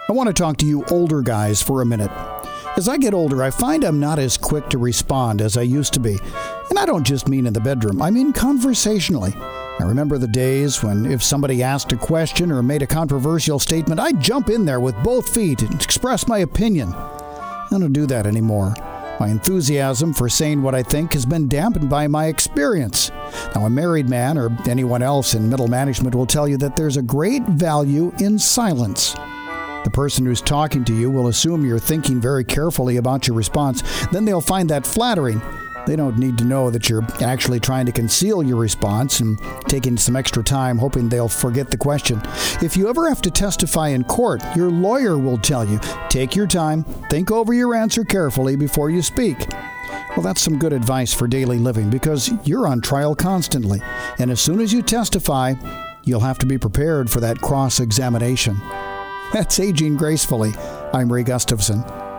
I want to talk to you older guys for a minute. As I get older, I find I'm not as quick to respond as I used to be. And I don't just mean in the bedroom, I mean conversationally. I remember the days when if somebody asked a question or made a controversial statement, I'd jump in there with both feet and express my opinion. I don't do that anymore. My enthusiasm for saying what I think has been dampened by my experience. Now, a married man or anyone else in middle management will tell you that there's a great value in silence. The person who's talking to you will assume you're thinking very carefully about your response. Then they'll find that flattering. They don't need to know that you're actually trying to conceal your response and taking some extra time hoping they'll forget the question. If you ever have to testify in court, your lawyer will tell you, take your time, think over your answer carefully before you speak. Well, that's some good advice for daily living because you're on trial constantly. And as soon as you testify, you'll have to be prepared for that cross-examination. That's Aging Gracefully. I'm Ray Gustafson.